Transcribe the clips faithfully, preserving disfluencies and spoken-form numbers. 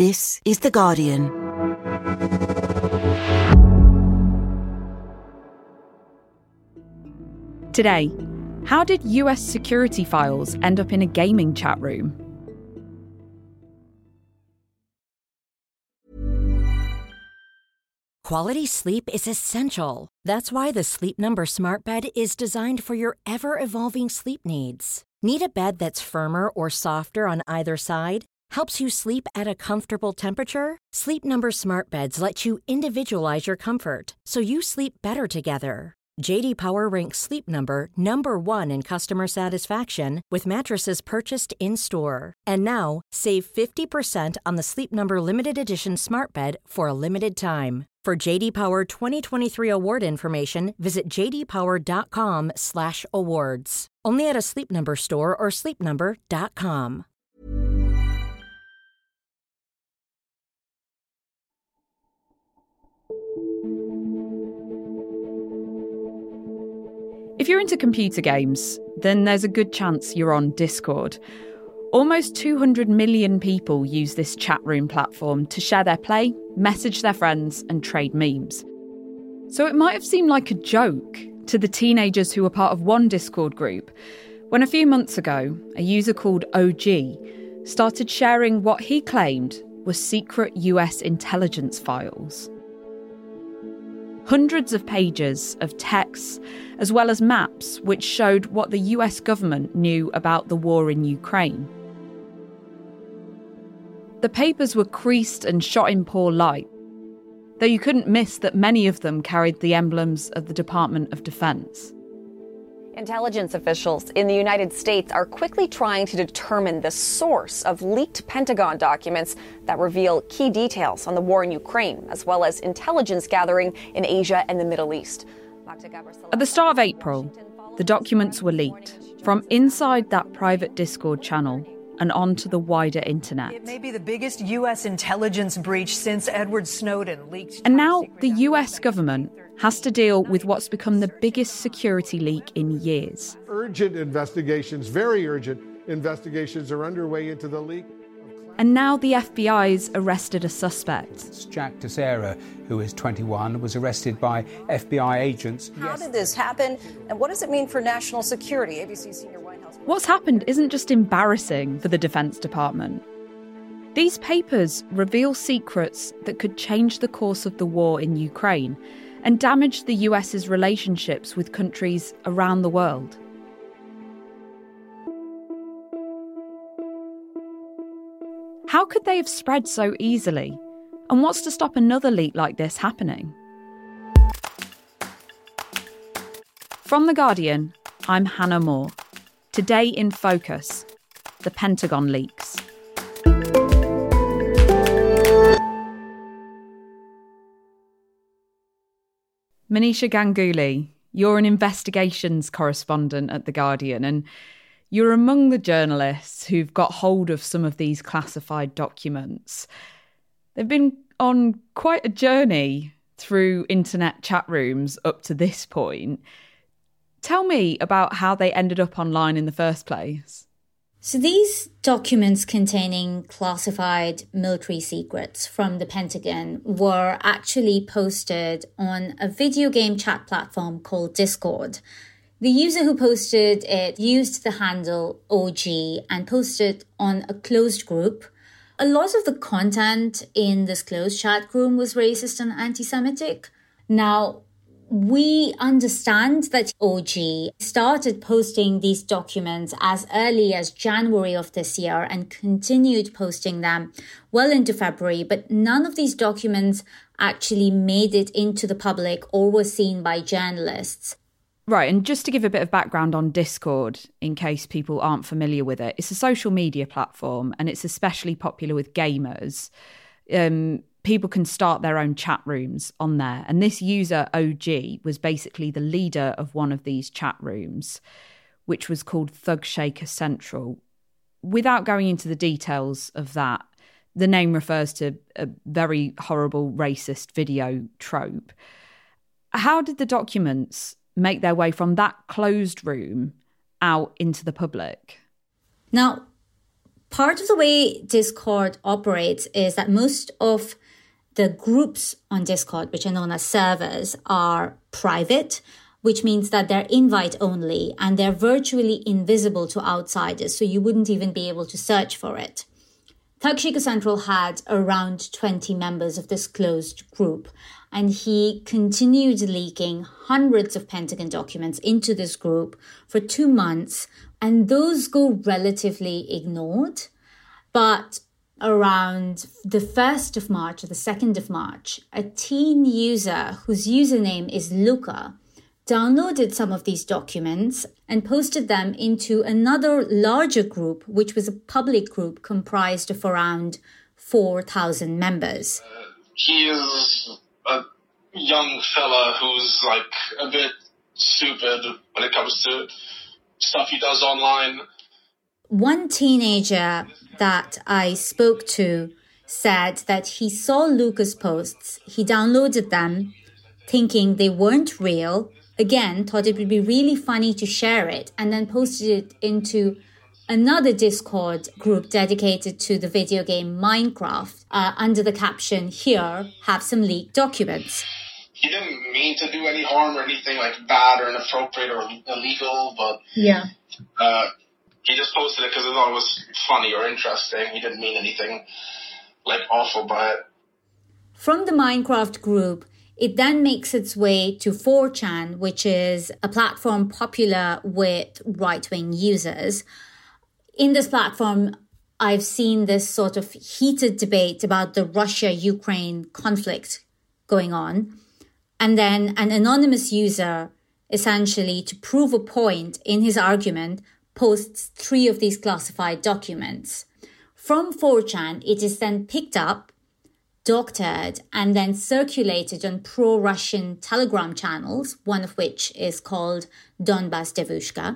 This is The Guardian. Today, how did U S security files end up in a gaming chat room? Quality sleep is essential. That's why the Sleep Number Smart Bed is designed for your ever-evolving sleep needs. Need a bed that's firmer or softer on either side? Helps you sleep at a comfortable temperature? Sleep Number Smart Beds let you individualize your comfort, so you sleep better together. J D Power ranks Sleep Number number one in customer satisfaction with mattresses purchased in-store. And now, save fifty percent on the Sleep Number Limited Edition Smart Bed for a limited time. For J D Power twenty twenty-three award information, visit j d power dot com slash awards. Only at a Sleep Number store or sleep number dot com. If you're into computer games, then there's a good chance you're on Discord. Almost two hundred million people use this chat room platform to share their play, message their friends, and trade memes. So it might have seemed like a joke to the teenagers who were part of one Discord group when a few months ago, a user called O G started sharing what he claimed were secret U S intelligence files. Hundreds of pages of texts, as well as maps which showed what the U S government knew about the war in Ukraine. The papers were creased and shot in poor light, though you couldn't miss that many of them carried the emblems of the Department of Defense. Intelligence officials in the United States are quickly trying to determine the source of leaked Pentagon documents that reveal key details on the war in Ukraine, as well as intelligence gathering in Asia and the Middle East. At the start of April, the documents were leaked from inside that private Discord channel and onto the wider internet. It may be the biggest U S intelligence breach since Edward Snowden leaked. And now the U S government has to deal with what's become the biggest security leak in years. Urgent investigations, very urgent investigations are underway into the leak. And now the F B I's arrested a suspect. Jack Teixeira, who is twenty-one, was arrested by F B I agents. How yes. did this happen, and what does it mean for national security? A B C Senior White House. What's happened isn't just embarrassing for the Defense Department. These papers reveal secrets that could change the course of the war in Ukraine and damage the U S's relationships with countries around the world. How could they have spread so easily? And what's to stop another leak like this happening? From The Guardian, I'm Hannah Moore. Today in Focus, the Pentagon leaks. Manisha Ganguly, you're an investigations correspondent at The Guardian, and you're among the journalists who've got hold of some of these classified documents. They've been on quite a journey through internet chat rooms up to this point. Tell me about how they ended up online in the first place. So these documents containing classified military secrets from the Pentagon were actually posted on a video game chat platform called Discord. The user who posted it used the handle O G and posted on a closed group. A lot of the content in this closed chat room was racist and anti-Semitic. Now, we understand that O G started posting these documents as early as January of this year and continued posting them well into February, but none of these documents actually made it into the public or were seen by journalists. Right, and just to give a bit of background on Discord, in case people aren't familiar with it, it's a social media platform and it's especially popular with gamers. Um, people can start their own chat rooms on there. And this user, O G, was basically the leader of one of these chat rooms, which was called Thug Shaker Central. Without going into the details of that, the name refers to a very horrible racist video trope. How did the documents make their way from that closed room out into the public? Now, Part of the way Discord operates is that most of the groups on Discord, which are known as servers, are private, which means that they're invite only and they're virtually invisible to outsiders, so you wouldn't even be able to search for it. Turkish Eco-Central had around twenty members of this closed group, and he continued leaking hundreds of Pentagon documents into this group for two months, and those go relatively ignored. But around the first of March or the second of March, a teen user whose username is Luca downloaded some of these documents and posted them into another larger group, which was a public group comprised of around four thousand members. Uh, he is a young fella who's like a bit stupid when it comes to stuff he does online. One teenager that I spoke to said that he saw Luca's posts, he downloaded them thinking they weren't real, again, thought it would be really funny to share it, and then posted it into another Discord group dedicated to the video game Minecraft uh, under the caption, "Here, have some leaked documents." He didn't mean to do any harm or anything like bad or inappropriate or illegal, but yeah, uh, he just posted it because he thought it was funny or interesting. He didn't mean anything like awful by it. From the Minecraft group, it then makes its way to four chan, which is a platform popular with right-wing users. In this platform, I've seen this sort of heated debate about the Russia-Ukraine conflict going on. And then an anonymous user, essentially to prove a point in his argument, posts three of these classified documents. From four chan, it is then picked up, doctored, and then circulated on pro-Russian Telegram channels, one of which is called Donbas Devushka.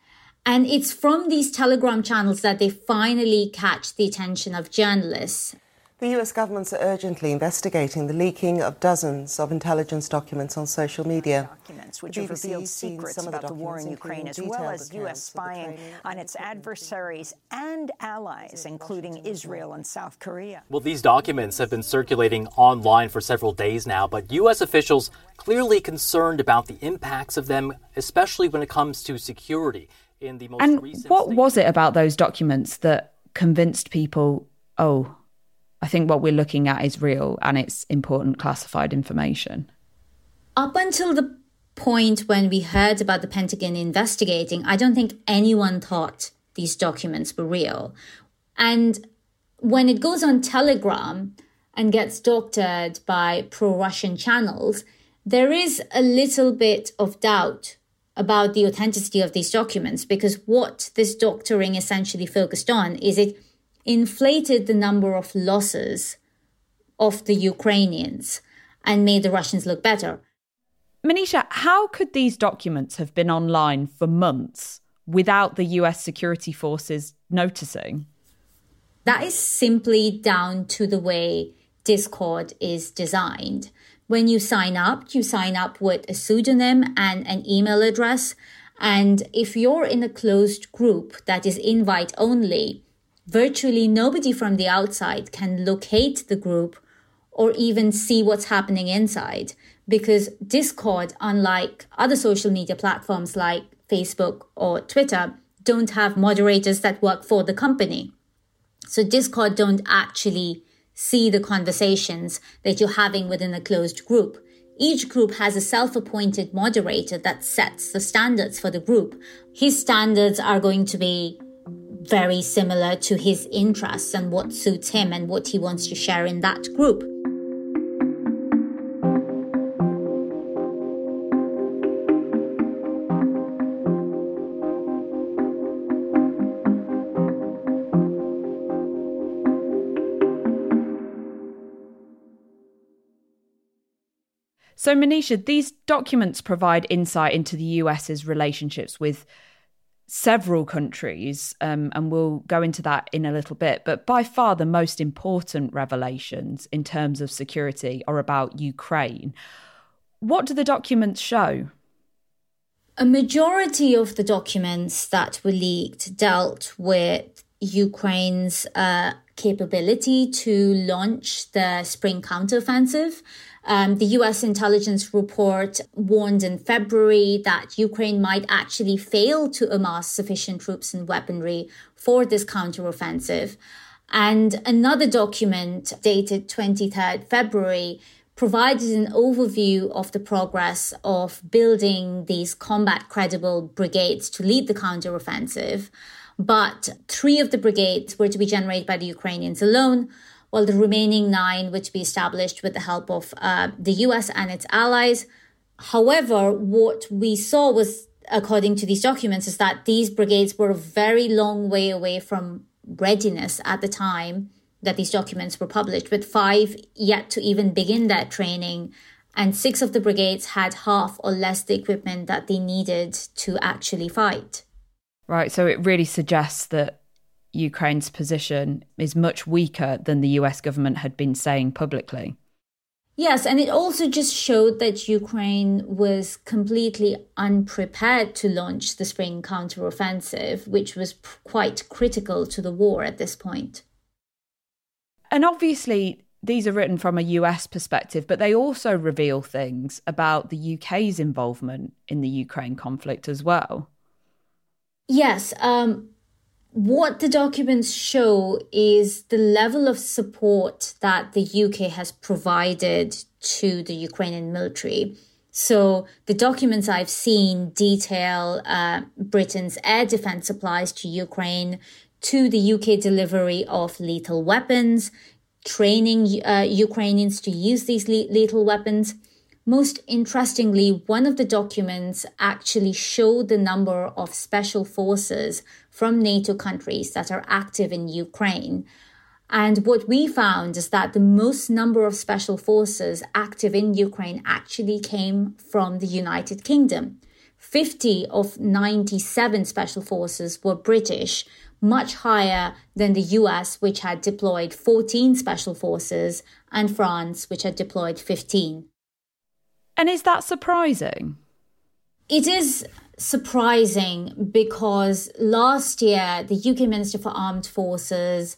And it's from these Telegram channels that they finally catch the attention of journalists. The U S governments are urgently investigating the leaking of dozens of intelligence documents on social media. Documents which have revealed secrets about the war in Ukraine, as well as U S spying on its adversaries and allies, including Israel and South Korea. Well, these documents have been circulating online for several days now, but U S officials clearly concerned about the impacts of them, especially when it comes to security. In the most and recent what statement, was it about those documents that convinced people, oh, I think what we're looking at is real and it's important classified information? Up until the point when we heard about the Pentagon investigating, I don't think anyone thought these documents were real. And when it goes on Telegram and gets doctored by pro-Russian channels, there is a little bit of doubt about the authenticity of these documents, because what this doctoring essentially focused on is it inflated the number of losses of the Ukrainians and made the Russians look better. Manisha, how could these documents have been online for months without the U S security forces noticing? That is simply down to the way Discord is designed. When you sign up, you sign up with a pseudonym and an email address. And if you're in a closed group that is invite only, virtually nobody from the outside can locate the group or even see what's happening inside, because Discord, unlike other social media platforms like Facebook or Twitter, don't have moderators that work for the company. So Discord don't actually see the conversations that you're having within a closed group. Each group has a self-appointed moderator that sets the standards for the group. His standards are going to be very similar to his interests and what suits him and what he wants to share in that group. So, Manisha, these documents provide insight into the US's relationships with several countries, um, and we'll go into that in a little bit. But by far the most important revelations in terms of security are about Ukraine. What do the documents show? A majority of the documents that were leaked dealt with Ukraine's uh, capability to launch the spring counteroffensive. Um, the U S intelligence report warned in February that Ukraine might actually fail to amass sufficient troops and weaponry for this counteroffensive. And another document dated twenty-third February provided an overview of the progress of building these combat credible brigades to lead the counteroffensive. But three of the brigades were to be generated by the Ukrainians alone, while the remaining nine were to be established with the help of uh, the U S and its allies. However, what we saw was, according to these documents, is that these brigades were a very long way away from readiness at the time that these documents were published, with five yet to even begin their training, and six of the brigades had half or less the equipment that they needed to actually fight. Right, so it really suggests that Ukraine's position is much weaker than the U S government had been saying publicly. Yes, and it also just showed that Ukraine was completely unprepared to launch the spring counteroffensive, which was p- quite critical to the war at this point. And obviously, these are written from a U S perspective, but they also reveal things about the U K's involvement in the Ukraine conflict as well. Yes, um, what the documents show is the level of support that the U K has provided to the Ukrainian military. So the documents I've seen detail uh, Britain's air defense supplies to Ukraine, to the U K delivery of lethal weapons, training uh, Ukrainians to use these le- lethal weapons. Most interestingly, one of the documents actually showed the number of special forces from NATO countries that are active in Ukraine. And what we found is that the most number of special forces active in Ukraine actually came from the United Kingdom. fifty of ninety-seven special forces were British, much higher than the U S, which had deployed fourteen special forces, and France, which had deployed fifteen. And is that surprising? It is surprising because last year, the U K Minister for Armed Forces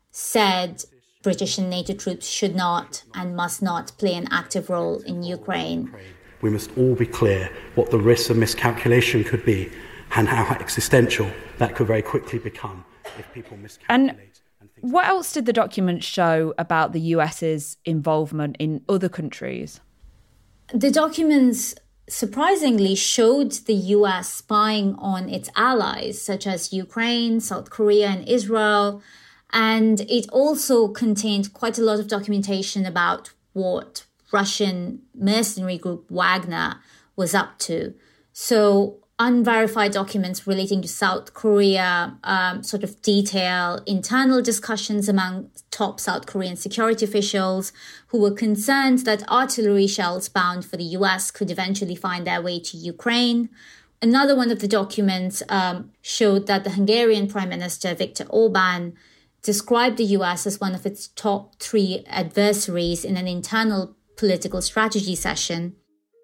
said British and NATO troops should not and must not play an active role in Ukraine. We must all be clear what the risks of miscalculation could be and how existential that could very quickly become if people miscalculate. And what else did the document show about the US's involvement in other countries? The documents surprisingly showed the U S spying on its allies, such as Ukraine, South Korea, and Israel. And it also contained quite a lot of documentation about what Russian mercenary group Wagner was up to. So unverified documents relating to South Korea um, sort of detail internal discussions among top South Korean security officials who were concerned that artillery shells bound for the U S could eventually find their way to Ukraine. Another one of the documents um, showed that the Hungarian Prime Minister Viktor Orban described the U S as one of its top three adversaries in an internal political strategy session.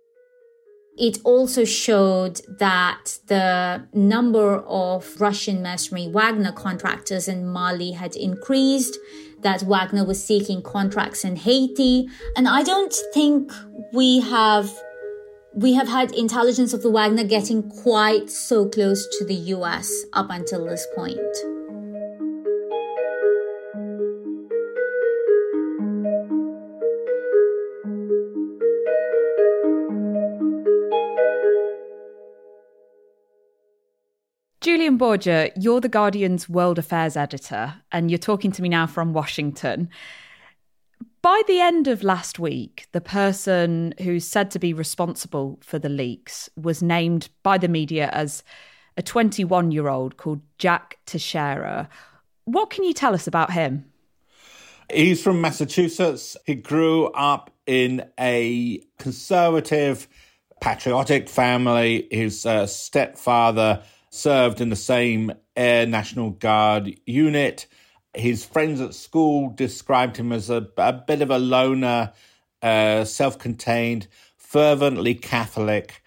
It also showed that the number of Russian mercenary Wagner contractors in Mali had increased, that Wagner was seeking contracts in Haiti. And I don't think we have we have had intelligence of the Wagner getting quite so close to the U S up until this point. Julian Borger, you're the Guardian's World Affairs editor, and you're talking to me now from Washington. By the end of last week, the person who's said to be responsible for the leaks was named by the media as a twenty-one-year-old called Jack Teixeira. What can you tell us about him? He's from Massachusetts. He grew up in a conservative, patriotic family. His uh, stepfather served in the same Air National Guard unit. His friends at school described him as a, a bit of a loner, uh, self-contained, fervently Catholic,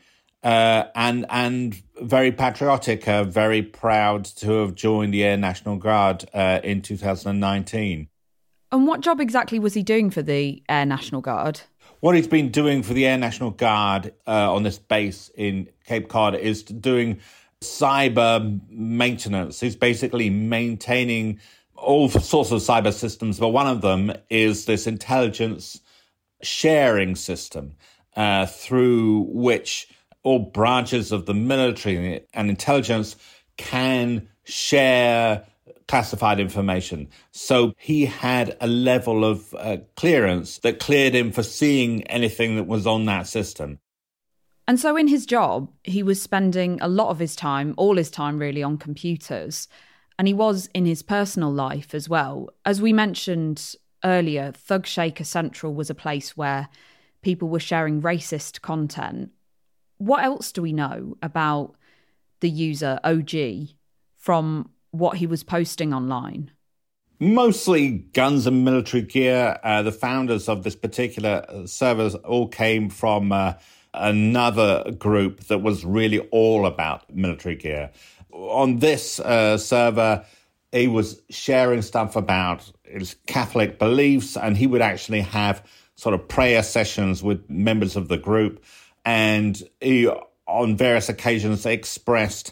uh, and and very patriotic, uh, very proud to have joined the Air National Guard uh, in two thousand nineteen. And what job exactly was he doing for the Air National Guard? What he's been doing for the Air National Guard uh, on this base in Cape Cod is doing cyber maintenance. He's basically maintaining all sorts of cyber systems, but one of them is this intelligence sharing system uh, through which all branches of the military and intelligence can share classified information. So he had a level of uh, clearance that cleared him for seeing anything that was on that system. And so in his job, he was spending a lot of his time, all his time really, on computers. And he was in his personal life as well. As we mentioned earlier, Thug Shaker Central was a place where people were sharing racist content. What else do we know about the user O G from what he was posting online? Mostly guns and military gear. Uh, the founders of this particular server all came from uh, another group that was really all about military gear. On this uh, server, he was sharing stuff about his Catholic beliefs, and he would actually have sort of prayer sessions with members of the group. And he, on various occasions, expressed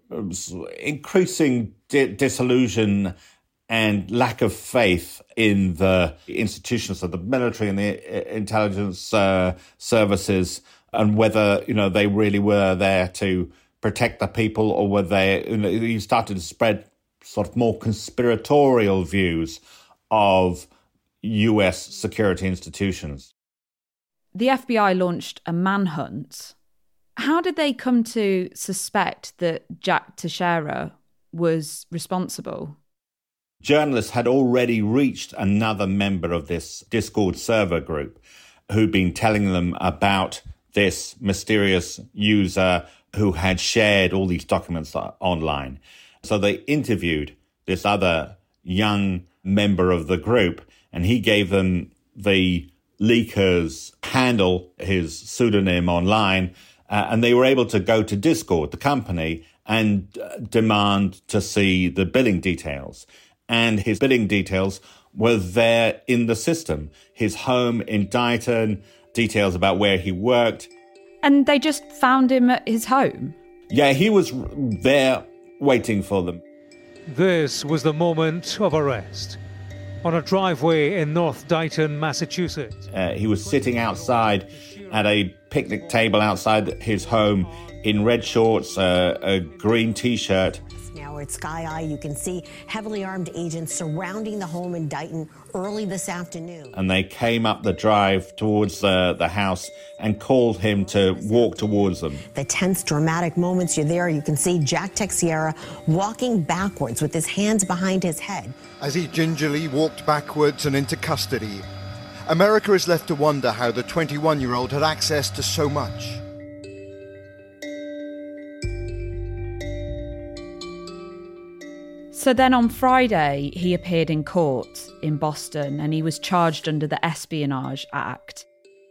increasing di- disillusion and lack of faith in the institutions of the military and the intelligence uh, services, and whether, you know, they really were there to protect the people, or whether they, you know, he started to spread sort of more conspiratorial views of U S security institutions. The F B I launched a manhunt. How did they come to suspect that Jack Teixeira was responsible? Journalists had already reached another member of this Discord server group who'd been telling them about this mysterious user who had shared all these documents online. So they interviewed this other young member of the group, and he gave them the leaker's handle, his pseudonym online, uh, and they were able to go to Discord, the company, and uh, demand to see the billing details. And his billing details were there in the system. His home in Dighton, details about where he worked. And they just found him at his home? Yeah, he was there waiting for them. This was the moment of arrest. On a driveway in North Dighton, Massachusetts. Uh, he was sitting outside at a picnic table outside his home in red shorts, uh, a green T-shirt. Now at Sky Eye, you can see heavily armed agents surrounding the home in Dighton early this afternoon. And they came up the drive towards uh, the house and called him to walk towards them. The tense, dramatic moments, you're there, you can see Jack Teixeira walking backwards with his hands behind his head. As he gingerly walked backwards and into custody, America is left to wonder how the twenty-one-year-old had access to so much. So then on Friday, he appeared in court in Boston and he was charged under the Espionage Act.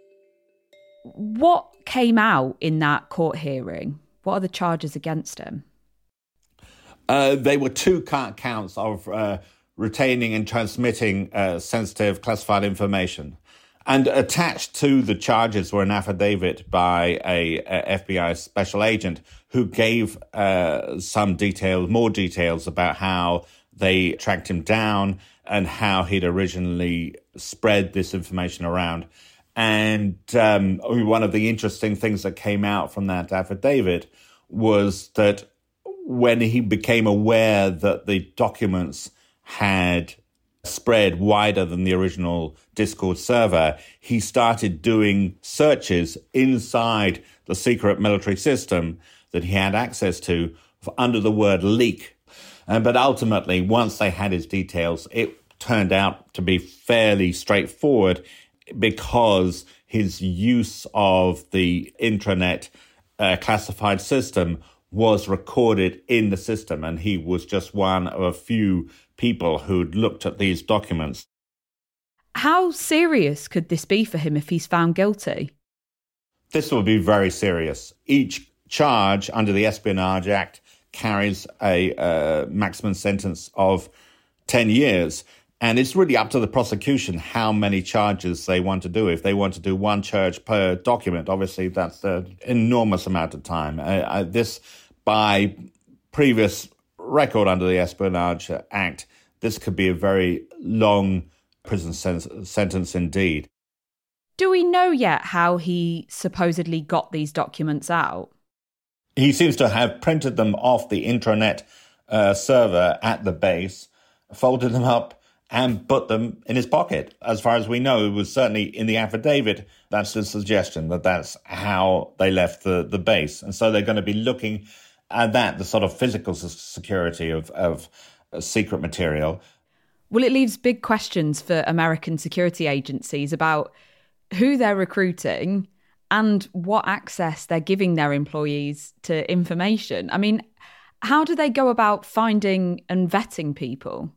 What came out in that court hearing? What are the charges against him? Uh, they were two counts of uh, retaining and transmitting uh, sensitive classified information. And attached to the charges were an affidavit by a, a F B I special agent who gave uh, some details, more details about how they tracked him down and how he'd originally spread this information around. And um, one of the interesting things that came out from that affidavit was that when he became aware that the documents had spread wider than the original Discord server, he started doing searches inside the secret military system that he had access to under the word leak. Uh, but ultimately, once they had his details, it turned out to be fairly straightforward because his use of the intranet uh, classified system was recorded in the system, and he was just one of a few people who'd looked at these documents. How serious could this be for him if he's found guilty? This will be very serious. Each charge under the Espionage Act carries a uh, maximum sentence of ten years. And it's really up to the prosecution how many charges they want to do. If they want to do one charge per document, obviously that's an enormous amount of time. Uh, uh, this, by previous record under the Espionage Act, this could be a very long prison sen- sentence indeed. Do we know yet how he supposedly got these documents out? He seems to have printed them off the intranet uh, server at the base, folded them up, and put them in his pocket. As far as we know, it was certainly in the affidavit, that's the suggestion, that that's how they left the, the base. And so they're going to be looking at that, the sort of physical security of, of secret material. Well, it leaves big questions for American security agencies about who they're recruiting and what access they're giving their employees to information. I mean, how do they go about finding and vetting people?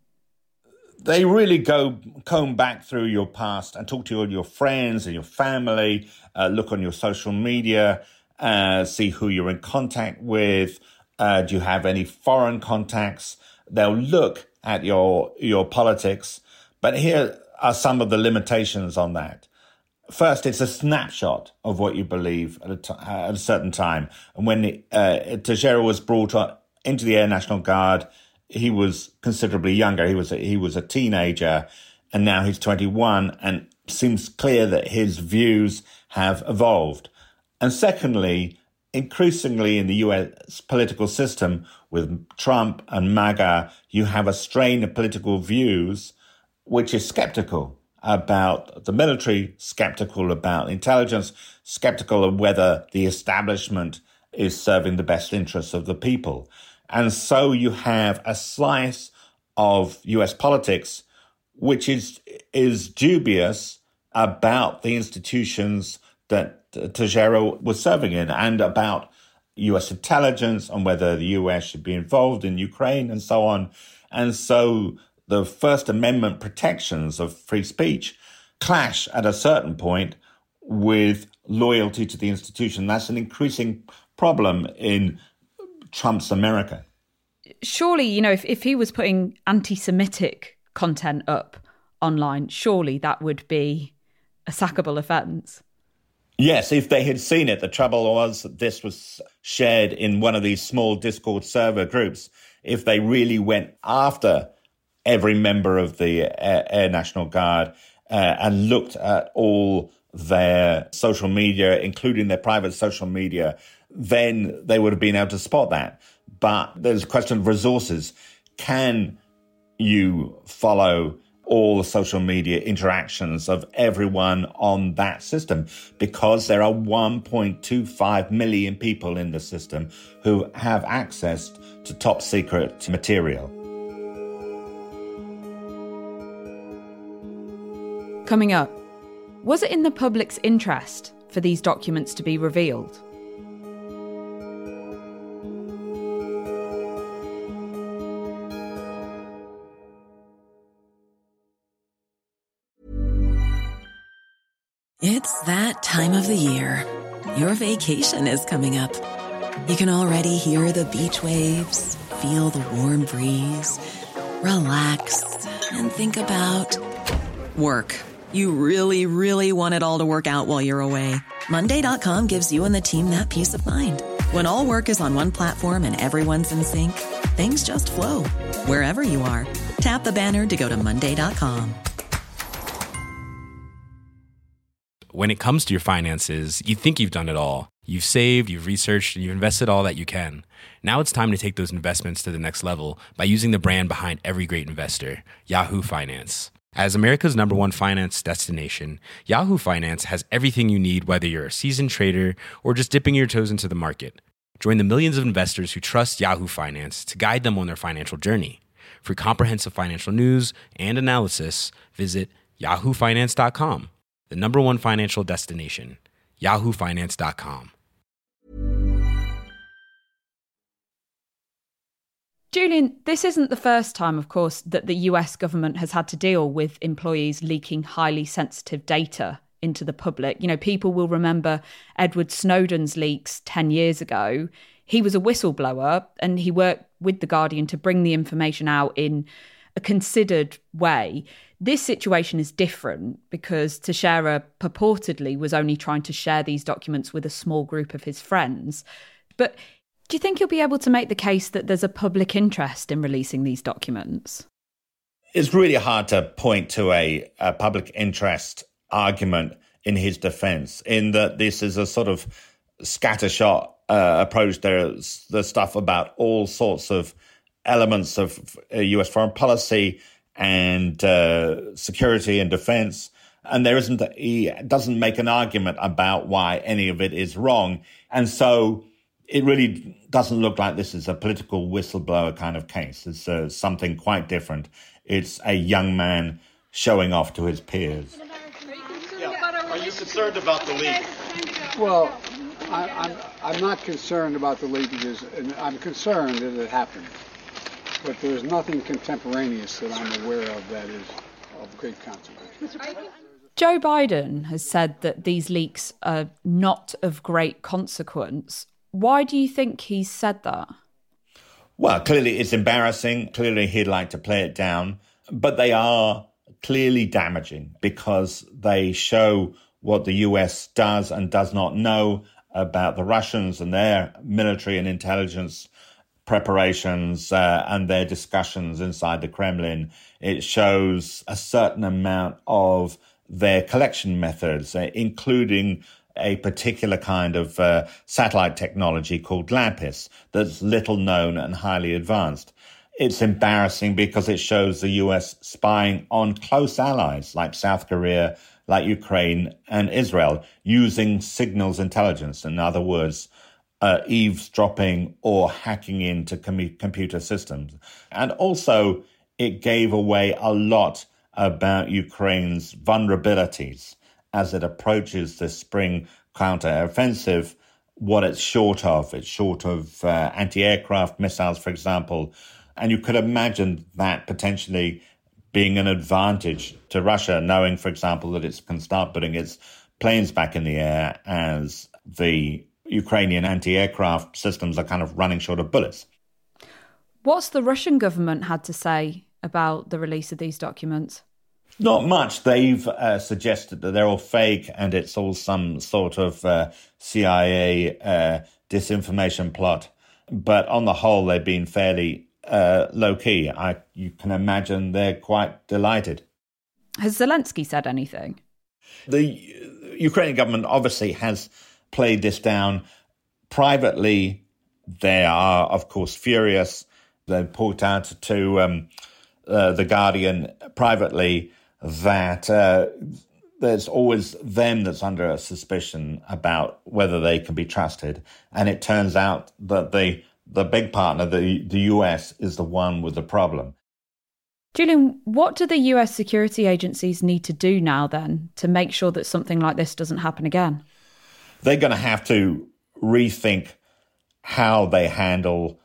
They really go comb back through your past and talk to all your friends and your family, uh, look on your social media, uh, see who you're in contact with. Uh, do you have any foreign contacts? They'll look at your your politics. But here are some of the limitations on that. First, it's a snapshot of what you believe at a, t- at a certain time. And when uh, Teixeira was brought on, into the Air National Guard, he was considerably younger. He was a, he was a teenager, and now he's twenty-one, and it seems clear that his views have evolved. And secondly, increasingly in the U S political system, with Trump and MAGA, you have a strain of political views which is skeptical about the military, skeptical about intelligence, skeptical of whether the establishment is serving the best interests of the people. And so you have a slice of U S politics which is is dubious about the institutions that Teixeira was serving in and about U S intelligence and whether the U S should be involved in Ukraine and so on. And so the First Amendment protections of free speech clash at a certain point with loyalty to the institution. That's an increasing problem in Trump's America. Surely, you know, if, if he was putting anti-Semitic content up online, surely that would be a sackable offence. Yes, if they had seen it. The trouble was that this was shared in one of these small Discord server groups. If they really went after every member of the Air, Air National Guard uh, and looked at all their social media, including their private social media, then they would have been able to spot that. But there's a question of resources. Can you follow all the social media interactions of everyone on that system? Because there are one point two five million people in the system who have access to top secret material. Coming up, was it in the public's interest for these documents to be revealed? It's that time of the year. Your vacation is coming up. You can already hear the beach waves, feel the warm breeze, relax, and think about work. You really, really want it all to work out while you're away. Monday dot com gives you and the team that peace of mind. When all work is on one platform and everyone's in sync, things just flow. Wherever you are, tap the banner to go to Monday dot com. When it comes to your finances, you think you've done it all. You've saved, you've researched, and you've invested all that you can. Now it's time to take those investments to the next level by using the brand behind every great investor, Yahoo Finance. As America's number one finance destination, Yahoo Finance has everything you need, whether you're a seasoned trader or just dipping your toes into the market. Join the millions of investors who trust Yahoo Finance to guide them on their financial journey. For comprehensive financial news and analysis, visit yahoo finance dot com. The number one financial destination, yahoo finance dot com. Julian, this isn't the first time, of course, that the U S government has had to deal with employees leaking highly sensitive data into the public. You know, people will remember Edward Snowden's leaks ten years ago. He was a whistleblower and he worked with The Guardian to bring the information out in a considered way. This situation is different because Teixeira purportedly was only trying to share these documents with a small group of his friends. But do you think you'll be able to make the case that there's a public interest in releasing these documents? It's really hard to point to a, a public interest argument in his defence, in that this is a sort of scattershot uh, approach. There's the stuff about all sorts of elements of U S foreign policy and uh, security and defence, and there isn't. He doesn't make an argument about why any of it is wrong, and so it really doesn't look like this is a political whistleblower kind of case. It's uh, something quite different. It's a young man showing off to his peers. Yeah. Are you concerned about the leak? Well, I, I'm I'm not concerned about the leak because I'm concerned that it happened. But there's nothing contemporaneous that I'm aware of that is of great consequence. Joe Biden has said that these leaks are not of great consequence. Why do you think he said that? Well, clearly it's embarrassing. Clearly he'd like to play it down. But they are clearly damaging because they show what the U S does and does not know about the Russians and their military and intelligence preparations uh, and their discussions inside the Kremlin. It shows a certain amount of their collection methods, uh, including a particular kind of uh, satellite technology called LAPIS that's little known and highly advanced. It's embarrassing because it shows the U S spying on close allies like South Korea, like Ukraine and Israel, using signals intelligence. In other words, Uh, eavesdropping or hacking into com- computer systems. And also, it gave away a lot about Ukraine's vulnerabilities as it approaches the spring counteroffensive, what it's short of. It's short of uh, anti-aircraft missiles, for example. And you could imagine that potentially being an advantage to Russia, knowing, for example, that it can start putting its planes back in the air as the Ukrainian anti-aircraft systems are kind of running short of bullets. What's the Russian government had to say about the release of these documents? Not much. They've uh, suggested that they're all fake and it's all some sort of uh, C I A uh, disinformation plot. But on the whole, they've been fairly uh, low-key. I, you can imagine they're quite delighted. Has Zelensky said anything? The Ukrainian government obviously has played this down. Privately, they are, of course, furious. They put out to um, uh, The Guardian privately that uh, there's always them that's under a suspicion about whether they can be trusted. And it turns out that the the big partner, the, the U S, is the one with the problem. Julian, what do the U S security agencies need to do now, then, to make sure that something like this doesn't happen again? They're going to have to rethink how they handle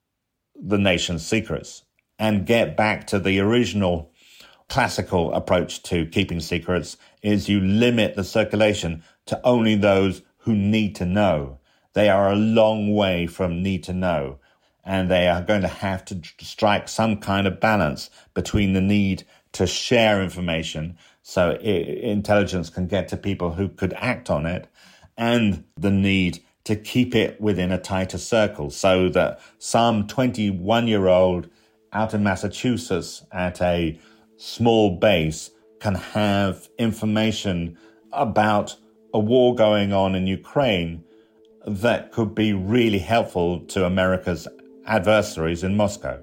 the nation's secrets and get back to the original classical approach to keeping secrets, is you limit the circulation to only those who need to know. They are a long way from need to know, and they are going to have to strike some kind of balance between the need to share information so I- intelligence can get to people who could act on it, and the need to keep it within a tighter circle so that some twenty-one-year-old out in Massachusetts at a small base can have information about a war going on in Ukraine that could be really helpful to America's adversaries in Moscow.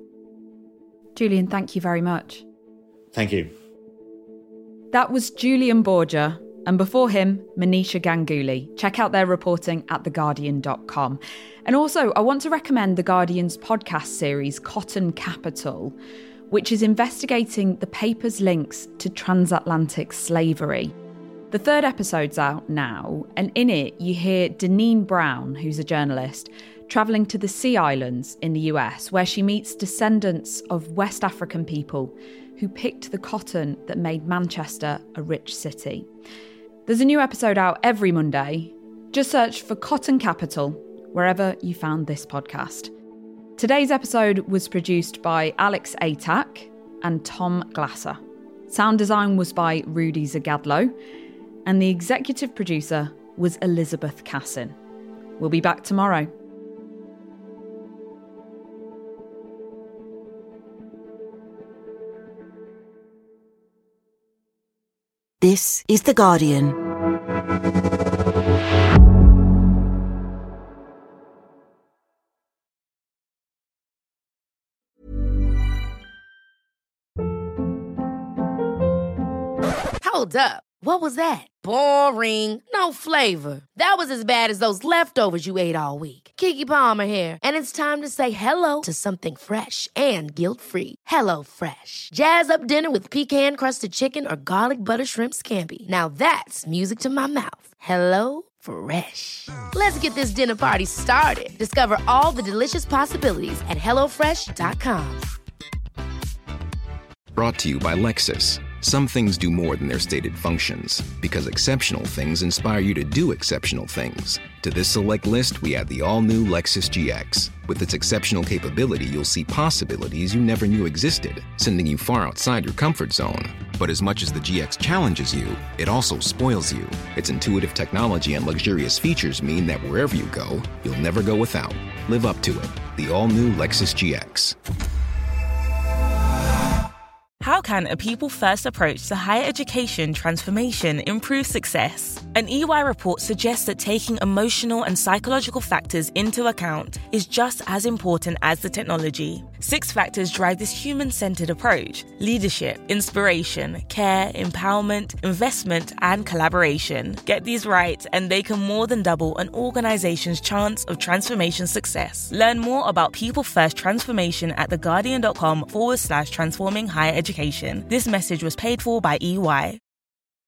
Julian, thank you very much. Thank you. That was Julian Borger, and before him, Manisha Ganguly. Check out their reporting at the guardian dot com. And also, I want to recommend The Guardian's podcast series, Cotton Capital, which is investigating the paper's links to transatlantic slavery. The third episode's out now, and in it you hear Deneen Brown, who's a journalist, travelling to the Sea Islands in the U S, where she meets descendants of West African people who picked the cotton that made Manchester a rich city. There's a new episode out every Monday. Just search for Cotton Capital wherever you found this podcast. Today's episode was produced by Alex Atack and Tom Glasser. Sound design was by Rudy Zagadlo, and the executive producer was Elizabeth Cassin. We'll be back tomorrow. This is The Guardian. Hold up. What was that? Boring. No flavor. That was as bad as those leftovers you ate all week. Keke Palmer here, and it's time to say hello to something fresh and guilt-free. Hello Fresh. Jazz up dinner with pecan-crusted chicken or garlic butter shrimp scampi. Now that's music to my mouth. Hello Fresh. Let's get this dinner party started. Discover all the delicious possibilities at hello fresh dot com. Brought to you by Lexus. Some things do more than their stated functions, because exceptional things inspire you to do exceptional things. To this select list, we add the all-new Lexus G X. With its exceptional capability, you'll see possibilities you never knew existed, sending you far outside your comfort zone. But as much as the G X challenges you, it also spoils you. Its intuitive technology and luxurious features mean that wherever you go, you'll never go without. Live up to it. The all-new Lexus G X. How can a people-first approach to higher education transformation improve success? An E Y report suggests that taking emotional and psychological factors into account is just as important as the technology. Six factors drive this human-centered approach: leadership, inspiration, care, empowerment, investment, and collaboration. Get these right, and they can more than double an organization's chance of transformation success. Learn more about people-first transformation at theguardian.com forward slash transforming higher education. This message was paid for by E Y.